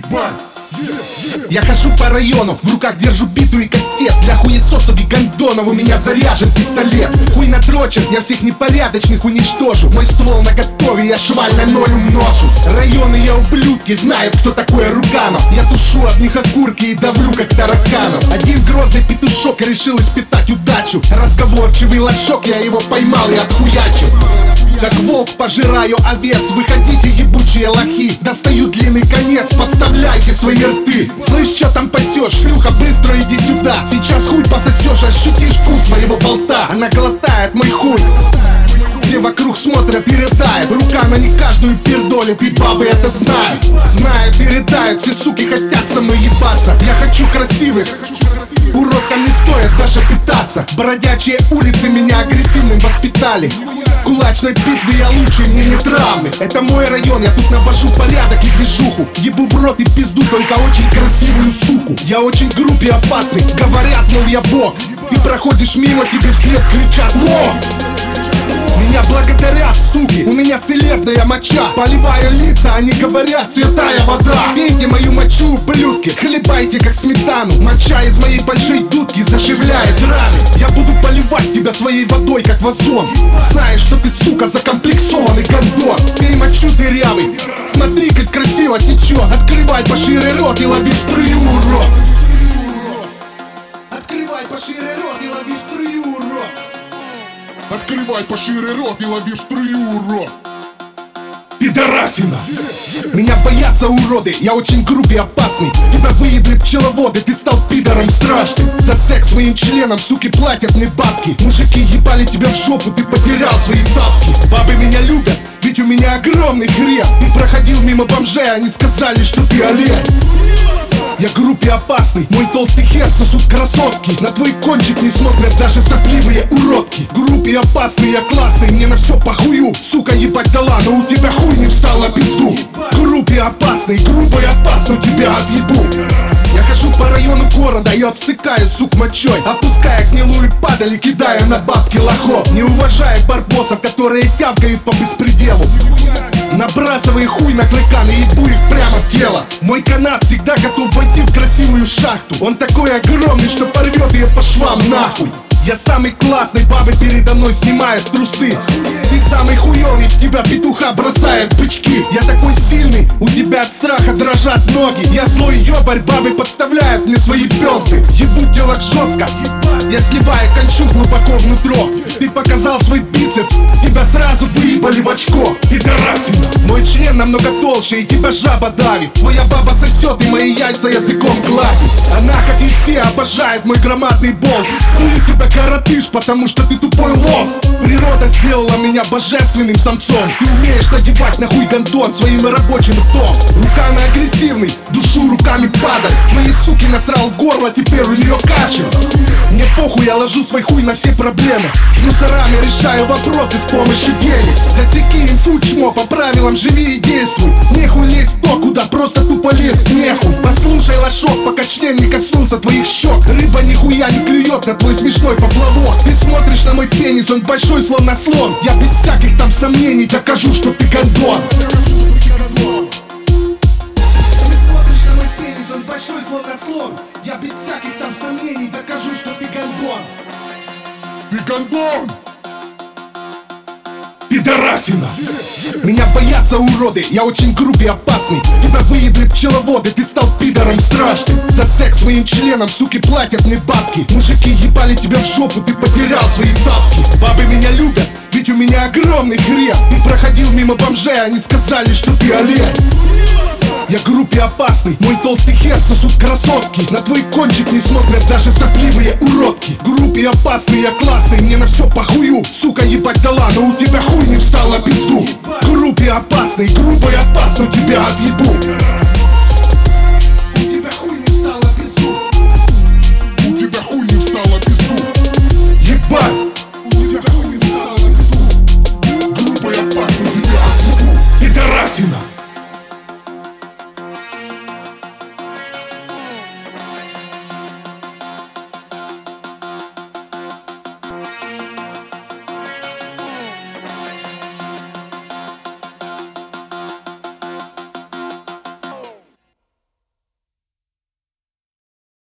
Я хожу по району, в руках держу биту и кастет. Для хуесосов и гондонов у меня заряжен пистолет. Хуй натрочен, я всех непорядочных уничтожу. Мой ствол наготове, я шваль на ноль умножу. Районы я ублюдки, знают, кто такой Руганов. Я тушу от них окурки и давлю, как тараканов. Один грозный петушок решил испытать удачу. Разговорчивый лошок, я его поймал и отхуячил. Как волк пожираю овец, выходите, ебучие лохи. Достаю длинный конец, подставляйте свои рты. Слышь, чё там пасёшь, шлюха, быстро иди сюда. Сейчас хуй пососёшь, ощутишь вкус моего болта. Она глотает мой хуй. Все вокруг смотрят и рыдают. Рука на не каждую пердолит, и бабы это знают. Знают и рыдают, все суки хотят со мной ебаться. Я хочу красивых, уродкам не стоит даже пытаться. Бродячие улицы меня агрессивным воспитали. В кулачной битве я лучший, мне не травмы. Это мой район, я тут навожу порядок и движуху. Ебу в рот и пизду только очень красивую суку. Я очень груб и опасный, говорят, мол, я бог. Ты проходишь мимо, тебе вслед кричат: «Во!» Меня благодарят, суки, у меня целебная моча. Поливаю лица, они говорят: святая вода. Пейте мою мочу, ублюдки, хлебайте как сметану. Моча из моей большой дудки заживляет раны. Я буду поливать тебя своей водой, как вазон. Знаешь, что ты, сука, закомплексованный гондон. Пей мочу дырявый, смотри, как красиво течет. Открывай пошире рот и лови струю, урод. Открывай пошире рот и лови струю, урод. Открывай пошире рот и лови струю, урод. Пидорасина! Меня боятся уроды, я очень груб и опасный. Тебя выебли пчеловоды, ты стал пидором страшным. За секс своим членом суки платят мне бабки. Мужики ебали тебя в жопу, ты потерял свои тапки. Бабы меня любят, ведь у меня огромный хрен. Ты проходил мимо бомжей, они сказали, что ты олень. Я груб и опасный, мой толстый хер сосут красотки. На твой кончик не смотрят даже сопливые уродки. Груб и опасный, я классный, мне на все похую. Сука, ебать дала, но у тебя хуй не встал на пизду. Груб и опасный, грубо и опасно тебя отъебу. Я хожу по району города и обсыкаю сук мочой. Опуская гнилую падаль и кидая на бабки лохов. Не уважая барбосов, которые тявкают по беспределу. Набрасывай хуй на клыкан и ебу их прямо в тело. Мой канат всегда готов войти в красивую шахту. Он такой огромный, что порвет ее по швам нахуй. Я самый классный, бабы передо мной снимают трусы. Ты самый хуёвый, в тебя петуха бросают бычки. Я такой сильный, у тебя от страха дрожат ноги. Я злой ёбарь, бабы подставляют мне свои пёзды. Ебу телок жестко, я сливаю кончу глубоко внутрь. Ты показал свой бицепс, тебя сразу выебали в очко. Пидорасина! Мой член намного толще и тебя жаба давит. Твоя баба сосет и мои яйца языком гладит. Она, как и все, обожает мой громадный болт. Хуй тебя коротыш, потому что ты тупой лох. Природа сделала меня божественным самцом. Ты умеешь надевать нахуй гондон своим рабочим ртом. Рука на агрессивный, душу руками падаль. Твои суки насрал в горло, теперь у нее кашель. Мне похуй, я ложу свой хуй на все проблемы. С мусорами решаю вопросы с помощью денег. Засеки инфу, чмо, по правилам живи и действуй. Нехуй лезть в то, куда просто тупо лезть нехуй. Послушай, лошок, пока член не коснулся твоих щек. Рыба нихуя не клюет на твой смешной поплавок. Ты смотришь на мой пенис, он большой словно слон. Я без всяких там сомнений докажу, что ты гондон. Большой словно слон. Я без всяких там сомнений докажу, что ты гондон. Ты гондон! Пидорасина! Меня боятся уроды, я очень груб и опасный. Тебя выебли пчеловоды, ты стал пидором страшным. За секс своим членом суки платят мне бабки. Мужики ебали тебя в жопу, ты потерял свои тапки. Бабы меня любят, ведь у меня огромный хрен. Ты проходил мимо бомжей, они сказали, что ты олень. Я груб и опасный, мой толстый хер сосут красотки. На твой кончик не смотрят даже сопливые уродки. Груб и опасный, я классный, мне на все похую. Сука, ебать дала, но у тебя хуй не встал на пизду. Груб и опасный, грубо и опасно тебя отъебу.